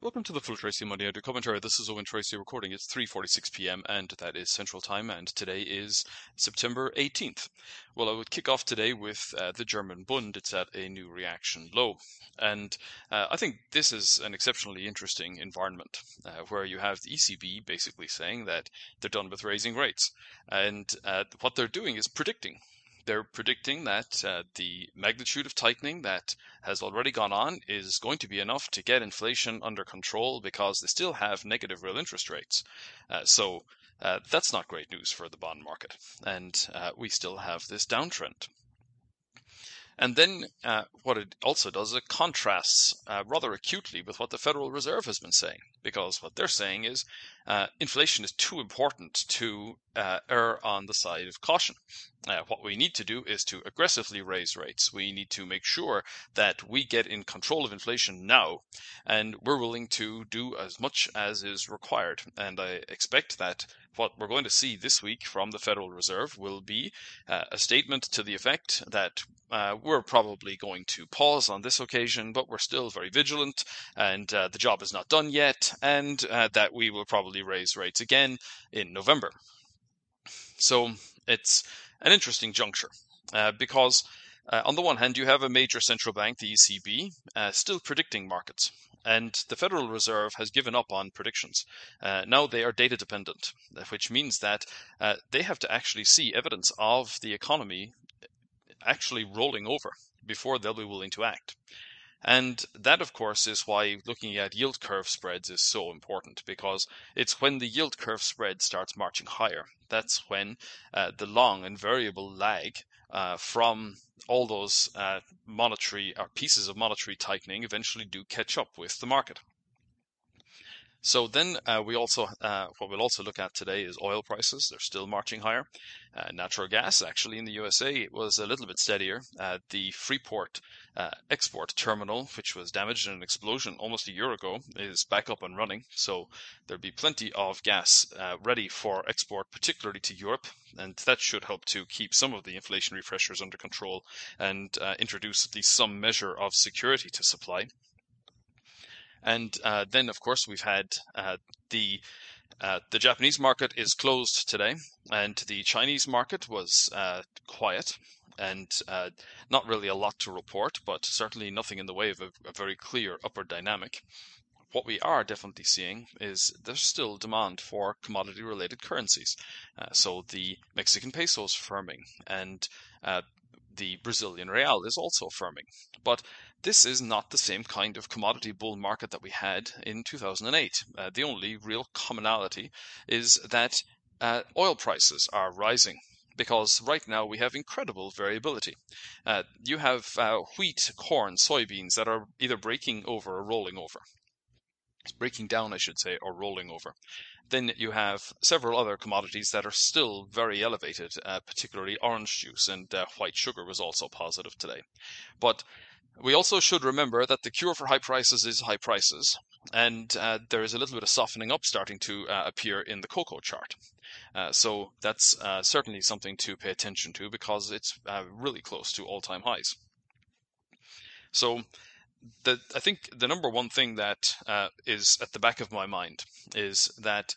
Welcome to the Full Tracy Monday Audio Commentary. This is Owen Tracy recording. It's 3:46 p.m. and that is Central Time, and today is September 18th. Well, I would kick off today with the German Bund. It's at a new reaction low, and I think this is an exceptionally interesting environment where you have the ECB basically saying that they're done with raising rates, and what they're doing is predicting. They're predicting that the magnitude of tightening that has already gone on is going to be enough to get inflation under control because they still have negative real interest rates. So that's not great news for the bond market. And we still have this downtrend. And then what it also does, it contrasts rather acutely with what the Federal Reserve has been saying, because what they're saying is inflation is too important to err on the side of caution. What we need to do is to aggressively raise rates. We need to make sure that we get in control of inflation now, and we're willing to do as much as is required. And I expect that what we're going to see this week from the Federal Reserve will be a statement to the effect that we're probably going to pause on this occasion, but we're still very vigilant, and the job is not done yet, and that we will probably raise rates again in November. So it's an interesting juncture because on the one hand, you have a major central bank, the ECB, still predicting markets. And the Federal Reserve has given up on predictions. Now they are data dependent, which means that they have to actually see evidence of the economy actually rolling over before they'll be willing to act. And that, of course, is why looking at yield curve spreads is so important, because it's when the yield curve spread starts marching higher. That's when the long and variable lag from all those monetary or pieces of monetary tightening eventually do catch up with the market. So then what we'll also look at today is oil prices. They're still marching higher. Natural gas, actually, in the USA was a little bit steadier. The Freeport export terminal, which was damaged in an explosion almost a year ago, is back up and running. So there'll be plenty of gas ready for export, particularly to Europe. And that should help to keep some of the inflationary pressures under control and introduce at least some measure of security to supply. And then, of course, we've had the Japanese market is closed today, and the Chinese market was quiet, and not really a lot to report, but certainly nothing in the way of a very clear upward dynamic. What we are definitely seeing is there's still demand for commodity-related currencies. So the Mexican peso is firming, and the Brazilian real is also firming. But this is not the same kind of commodity bull market that we had in 2008. The only real commonality is that oil prices are rising, because right now we have incredible variability. You have wheat, corn, soybeans that are either breaking over or rolling over. It's breaking down, I should say, or rolling over. Then you have several other commodities that are still very elevated, particularly orange juice, and white sugar was also positive today. But we also should remember that the cure for high prices is high prices, and there is a little bit of softening up starting to appear in the cocoa chart. So that's certainly something to pay attention to, because it's really close to all-time highs. So I think the number one thing that is at the back of my mind is that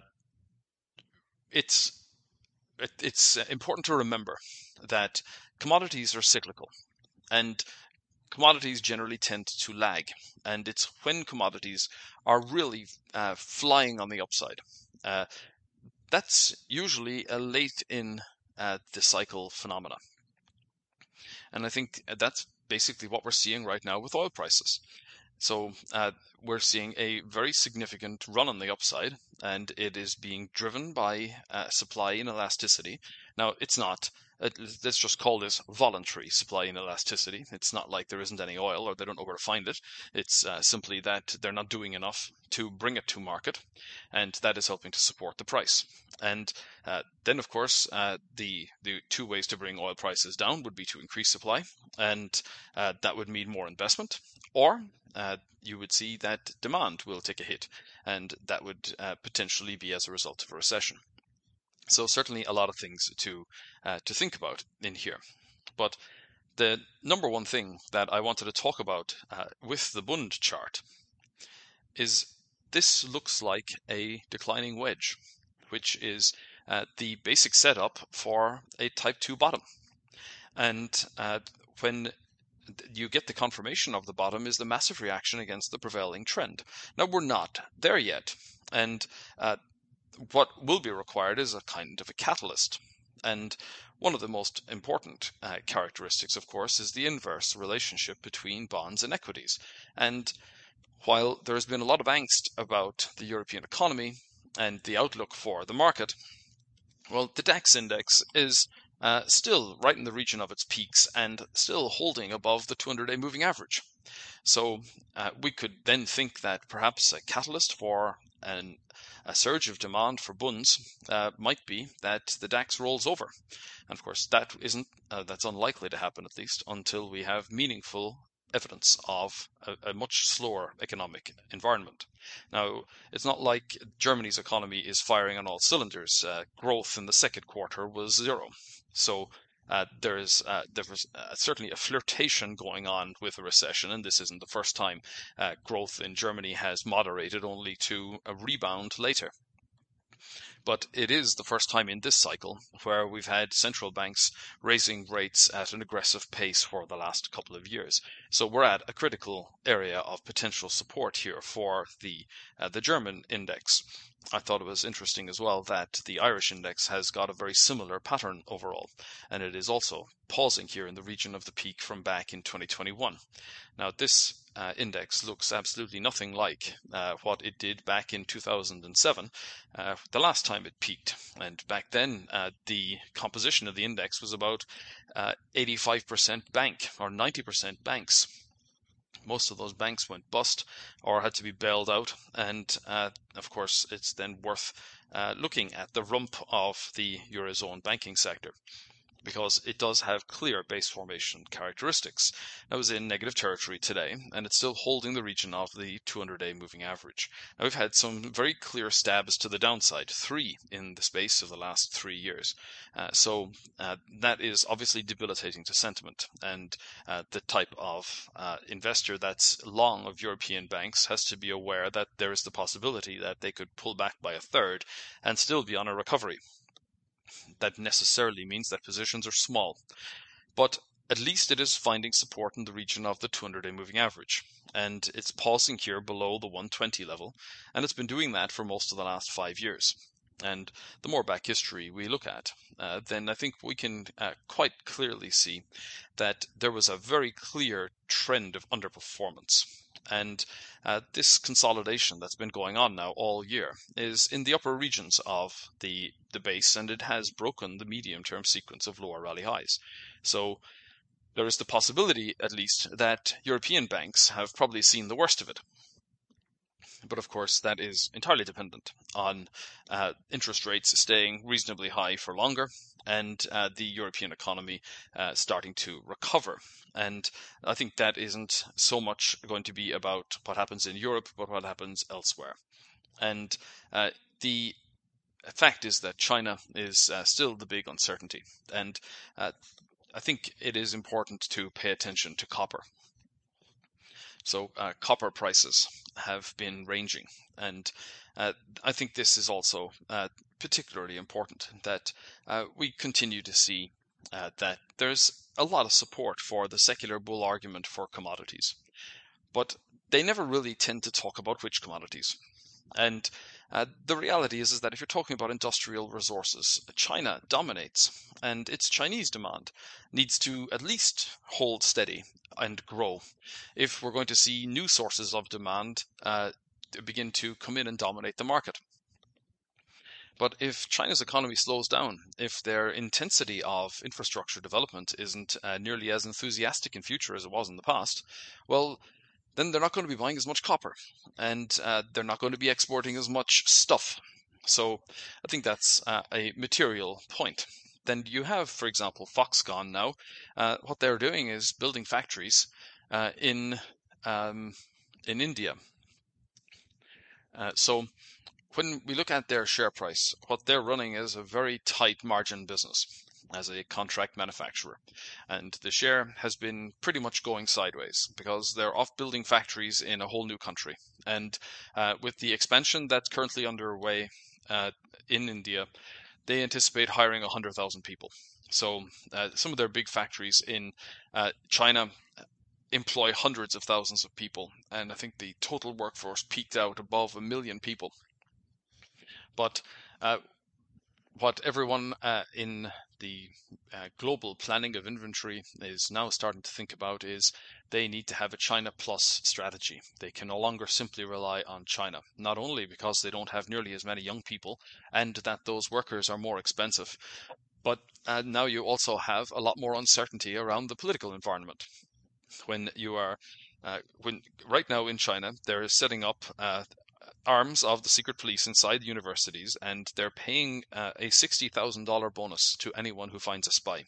it's important to remember that commodities are cyclical, and commodities generally tend to lag, and it's when commodities are really flying on the upside. That's usually a late in the cycle phenomena. And I think that's basically what we're seeing right now with oil prices. So we're seeing a very significant run on the upside, and it is being driven by supply inelasticity. Now, it's not, let's just call this voluntary supply inelasticity. It's not like there isn't any oil or they don't know where to find it. It's simply that they're not doing enough to bring it to market, and that is helping to support the price. And then, of course, the two ways to bring oil prices down would be to increase supply, and that would mean more investment, or you would see that demand will take a hit, and that would potentially be as a result of a recession. So certainly a lot of things to think about in here. But the number one thing that I wanted to talk about with the Bund chart is this looks like a declining wedge, which is the basic setup for a type 2 bottom. And when you get the confirmation of the bottom is the massive reaction against the prevailing trend. Now, we're not there yet. And what will be required is a kind of a catalyst. And one of the most important characteristics, of course, is the inverse relationship between bonds and equities. And while there has been a lot of angst about the European economy and the outlook for the market, well, the DAX index is still right in the region of its peaks and still holding above the 200-day moving average. So we could then think that perhaps a catalyst for a surge of demand for bunds might be that the DAX rolls over. And of course, that's unlikely to happen, at least until we have meaningful evidence of a much slower economic environment. Now, it's not like Germany's economy is firing on all cylinders. Growth in the second quarter was zero. So there was certainly a flirtation going on with a recession, and this isn't the first time growth in Germany has moderated only to a rebound later. But it is the first time in this cycle where we've had central banks raising rates at an aggressive pace for the last couple of years. So we're at a critical area of potential support here for the German index. I thought it was interesting as well that the Irish index has got a very similar pattern overall, and it is also pausing here in the region of the peak from back in 2021. Now, this index looks absolutely nothing like what it did back in 2007, the last time it peaked. And back then, the composition of the index was about 85% bank or 90% banks. Most of those banks went bust or had to be bailed out. And of course, it's then worth looking at the rump of the Eurozone banking sector, because it does have clear base formation characteristics. That was in negative territory today, and it's still holding the region of the 200-day moving average. Now, we've had some very clear stabs to the downside, 3 in the space of the last 3 years. So that is obviously debilitating to sentiment, and the type of investor that's long of European banks has to be aware that there is the possibility that they could pull back by a third and still be on a recovery. That necessarily means that positions are small, but at least it is finding support in the region of the 200-day moving average, and it's pausing here below the 120 level, and it's been doing that for most of the last 5 years. And the more back history we look at, then I think we can quite clearly see that there was a very clear trend of underperformance. And this consolidation that's been going on now all year is in the upper regions of the base, and it has broken the medium-term sequence of lower rally highs. So there is the possibility, at least, that European banks have probably seen the worst of it. But of course, that is entirely dependent on interest rates staying reasonably high for longer and the European economy starting to recover. And I think that isn't so much going to be about what happens in Europe, but what happens elsewhere. And the fact is that China is still the big uncertainty. And I think it is important to pay attention to copper. So copper prices have been ranging, and I think this is also particularly important, that we continue to see that there's a lot of support for the secular bull argument for commodities, but they never really tend to talk about which commodities. And the reality is that if you're talking about industrial resources, China dominates, and its Chinese demand needs to at least hold steady and grow if we're going to see new sources of demand begin to come in and dominate the market. But if China's economy slows down, if their intensity of infrastructure development isn't nearly as enthusiastic in future as it was in the past, well, then they're not going to be buying as much copper, and they're not going to be exporting as much stuff. So I think that's a material point. Then you have, for example, Foxconn now. What they're doing is building factories in India. So when we look at their share price, what they're running is a very tight margin business. as a contract manufacturer. And the share has been pretty much going sideways because they're off building factories in a whole new country. And with the expansion that's currently underway in India, they anticipate hiring 100,000 people. So some of their big factories in China employ hundreds of thousands of people, and I think the total workforce peaked out above 1 million people. But what everyone in the global planning of inventory is now starting to think about is they need to have a China plus strategy. They can no longer simply rely on China, not only because they don't have nearly as many young people and that those workers are more expensive, but now you also have a lot more uncertainty around the political environment. When you are, when right now in China, they're setting up arms of the secret police inside the universities, and they're paying a $60,000 bonus to anyone who finds a spy.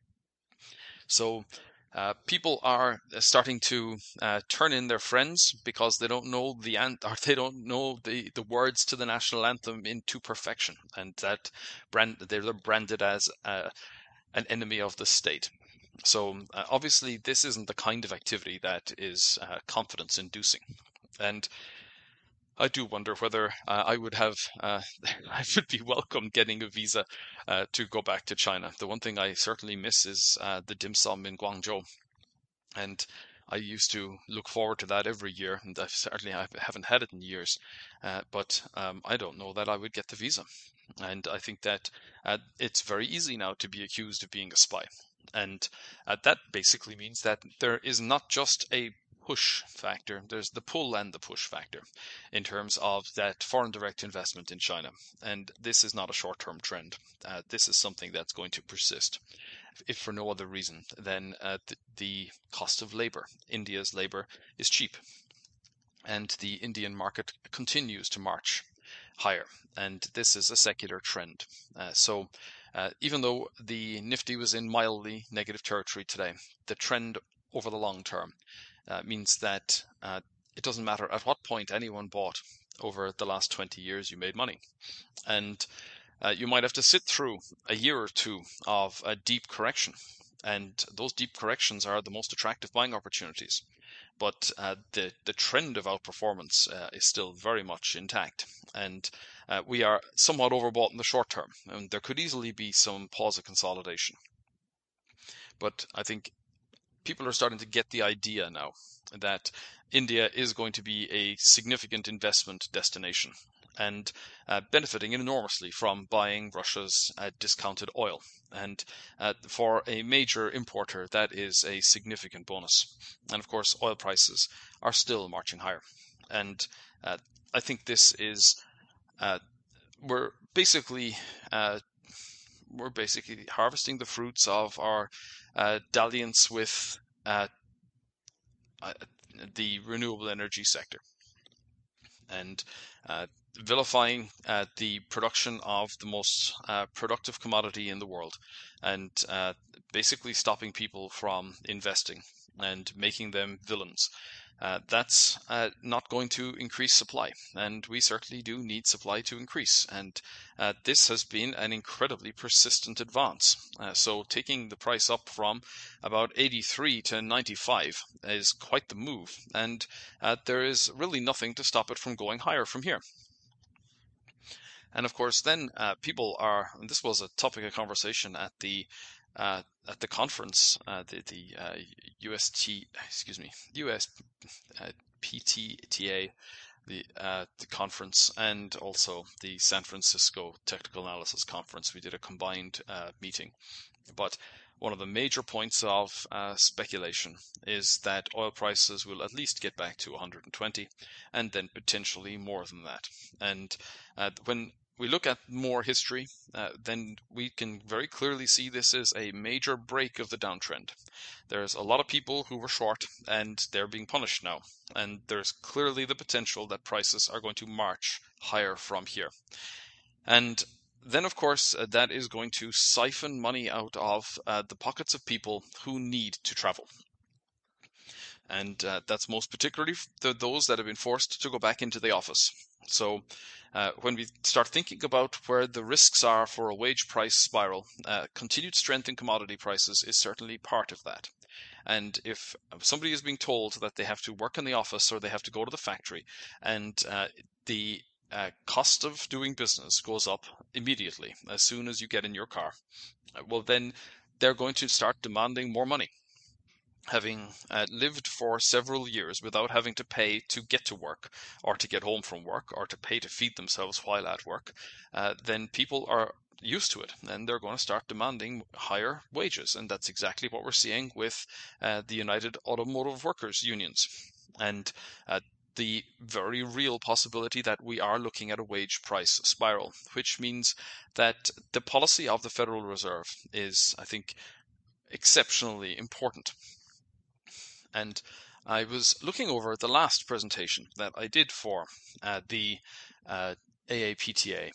So people are starting to turn in their friends because they don't know or they don't know the words to the national anthem into perfection, and that they're branded as an enemy of the state. So obviously, this isn't the kind of activity that is confidence inducing, and I do wonder whether I would have, I would be welcome getting a visa to go back to China. The one thing I certainly miss is the dim sum in Guangzhou, and I used to look forward to that every year, and I haven't had it in years. But I don't know that I would get the visa, and I think that it's very easy now to be accused of being a spy, and that basically means that there is not just a push factor, there's the pull and the push factor in terms of that foreign direct investment in China. And this is not a short-term trend. This is something that's going to persist, if for no other reason than the cost of labor. India's labor is cheap, and the Indian market continues to march higher, and this is a secular trend. So even though the Nifty was in mildly negative territory today, the trend over the long term means that it doesn't matter at what point anyone bought over the last 20 years, you made money. And you might have to sit through a year or two of a deep correction. And those deep corrections are the most attractive buying opportunities. But the trend of outperformance is still very much intact. And we are somewhat overbought in the short term. And there could easily be some pause of consolidation. But I think people are starting to get the idea now that India is going to be a significant investment destination and benefiting enormously from buying Russia's discounted oil. And for a major importer, that is a significant bonus. And of course, oil prices are still marching higher. And I think this is, we're basically harvesting the fruits of our dalliance with the renewable energy sector, and vilifying the production of the most productive commodity in the world, and basically stopping people from investing and making them villains. That's not going to increase supply, and we certainly do need supply to increase, and this has been an incredibly persistent advance. So taking the price up from about 83 to 95 is quite the move, and there is really nothing to stop it from going higher from here. And of course, then people are, and this was a topic of conversation at the conference, the USPTTA, the conference, and also the San Francisco Technical Analysis Conference. We did a combined meeting. But one of the major points of speculation is that oil prices will at least get back to 120, and then potentially more than that. And when we look at more history, then we can very clearly see this is a major break of the downtrend. There's a lot of people who were short, and they're being punished now. And there's clearly the potential that prices are going to march higher from here. And then, of course, that is going to siphon money out of the pockets of people who need to travel. And that's most particularly those that have been forced to go back into the office. So when we start thinking about where the risks are for a wage price spiral, continued strength in commodity prices is certainly part of that. And if somebody is being told that they have to work in the office or they have to go to the factory, and the cost of doing business goes up immediately as soon as you get in your car, well, then they're going to start demanding more money. Having lived for several years without having to pay to get to work or to get home from work or to pay to feed themselves while at work, then people are used to it and they're going to start demanding higher wages. And that's exactly what we're seeing with the United Automotive Workers Unions. And the very real possibility that we are looking at a wage price spiral, which means that the policy of the Federal Reserve is, I think, exceptionally important. And I was looking over the last presentation that I did for the AAPTA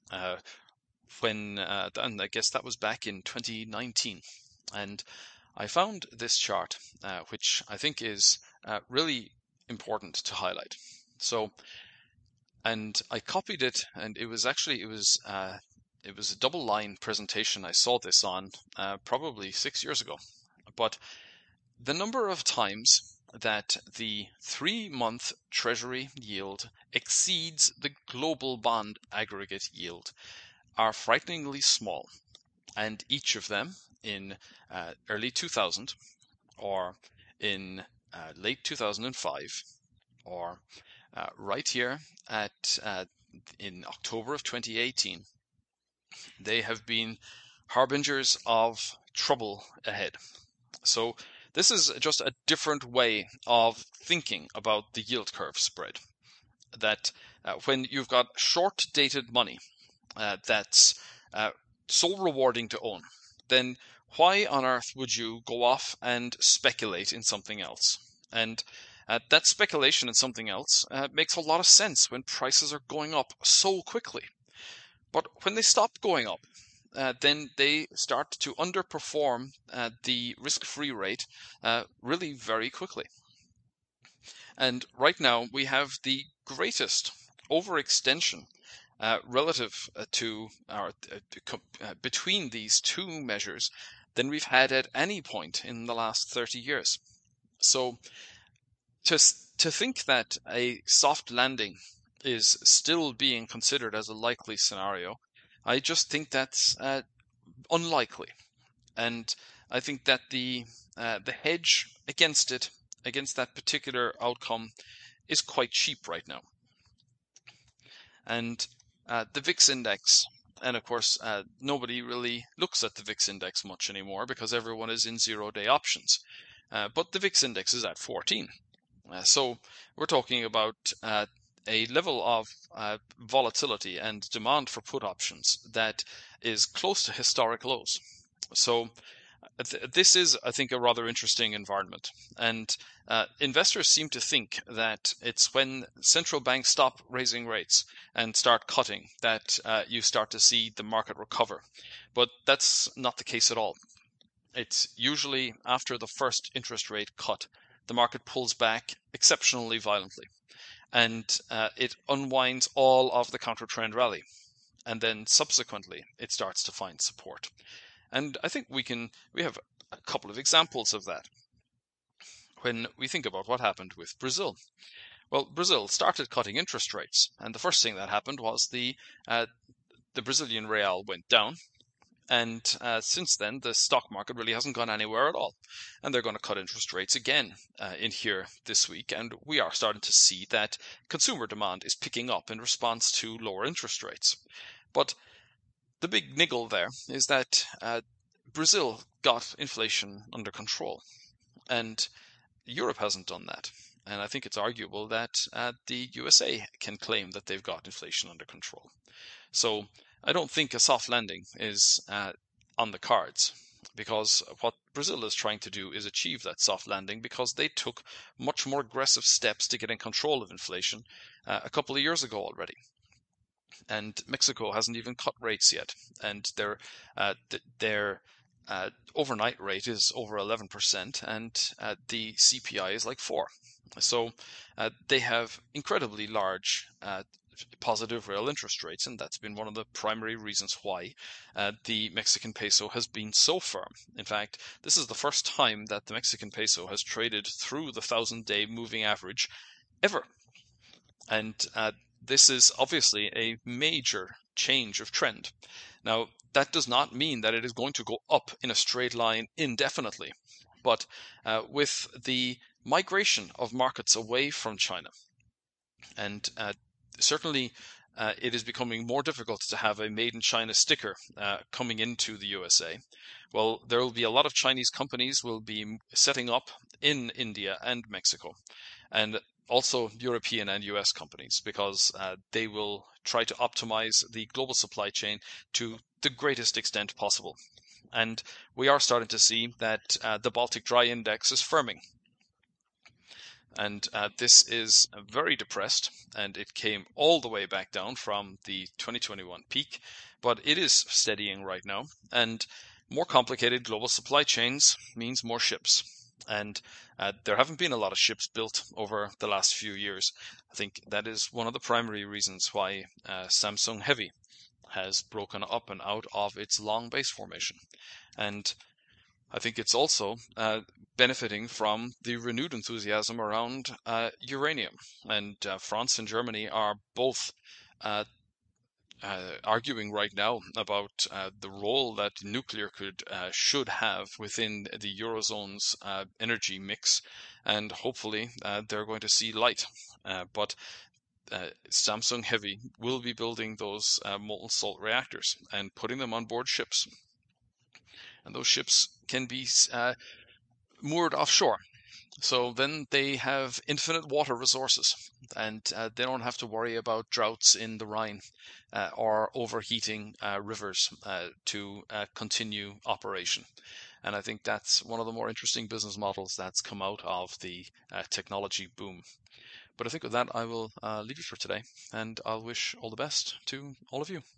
and I guess that was back in 2019. And I found this chart, which I think is really important to highlight. So, and I copied it, and it was a double line presentation. I saw this on probably 6 years ago, but the number of times that the 3-month Treasury yield exceeds the global bond aggregate yield are frighteningly small, and each of them in early 2000 or in late 2005 or right here in October of 2018, they have been harbingers of trouble ahead. So this is just a different way of thinking about the yield curve spread. That when you've got short-dated money that's so rewarding to own, then why on earth would you go off and speculate in something else? And that speculation in something else makes a lot of sense when prices are going up so quickly. But when they stop going up, then they start to underperform the risk-free rate really very quickly. And right now we have the greatest overextension relative to between these two measures than we've had at any point in the last 30 years. So to think that a soft landing is still being considered as a likely scenario, I just think that's unlikely, and I think that the hedge against it, against that particular outcome, is quite cheap right now. And the VIX index, and of course nobody really looks at the VIX index much anymore because everyone is in zero-day options. But the VIX index is at 14. So we're talking about a level of volatility and demand for put options that is close to historic lows. So this is, I think, a rather interesting environment. And investors seem to think that it's when central banks stop raising rates and start cutting that you start to see the market recover. But that's not the case at all. It's usually after the first interest rate cut, the market pulls back exceptionally violently, and it unwinds all of the counter-trend rally, and then subsequently it starts to find support. And I think we have a couple of examples of that when we think about what happened with Brazil. Well, Brazil started cutting interest rates, and the first thing that happened was the Brazilian real went down. And since then, the stock market really hasn't gone anywhere at all. And they're going to cut interest rates again in here this week. And we are starting to see that consumer demand is picking up in response to lower interest rates. But the big niggle there is that Brazil got inflation under control. And Europe hasn't done that. And I think it's arguable that the USA can claim that they've got inflation under control. So I don't think a soft landing is on the cards, because what Brazil is trying to do is achieve that soft landing because they took much more aggressive steps to get in control of inflation a couple of years ago already. And Mexico hasn't even cut rates yet, and their overnight rate is over 11%, and the CPI is like 4%. So they have incredibly large positive real interest rates, and that's been one of the primary reasons why the Mexican peso has been so firm. In fact, this is the first time that the Mexican peso has traded through the 1,000-day moving average ever. And this is obviously a major change of trend. Now, that does not mean that it is going to go up in a straight line indefinitely, but with the migration of markets away from China, and certainly it is becoming more difficult to have a made in China sticker coming into the USA. Well, there will be a lot of Chinese companies will be setting up in India and Mexico, and also European and US companies, because they will try to optimize the global supply chain to the greatest extent possible. And we are starting to see that the Baltic Dry Index is firming. And this is very depressed, and it came all the way back down from the 2021 peak, but it is steadying right now. And more complicated global supply chains means more ships. And there haven't been a lot of ships built over the last few years. I think that is one of the primary reasons why Samsung Heavy has broken up and out of its long base formation. And I think it's also benefiting from the renewed enthusiasm around uranium. And France and Germany are both arguing right now about the role that nuclear should have within the Eurozone's energy mix. And hopefully they're going to see light. But Samsung Heavy will be building those molten salt reactors and putting them on board ships. And those ships can be moored offshore. So then they have infinite water resources, and they don't have to worry about droughts in the Rhine or overheating rivers to continue operation. And I think that's one of the more interesting business models that's come out of the technology boom. But I think with that, I will leave you for today, and I'll wish all the best to all of you.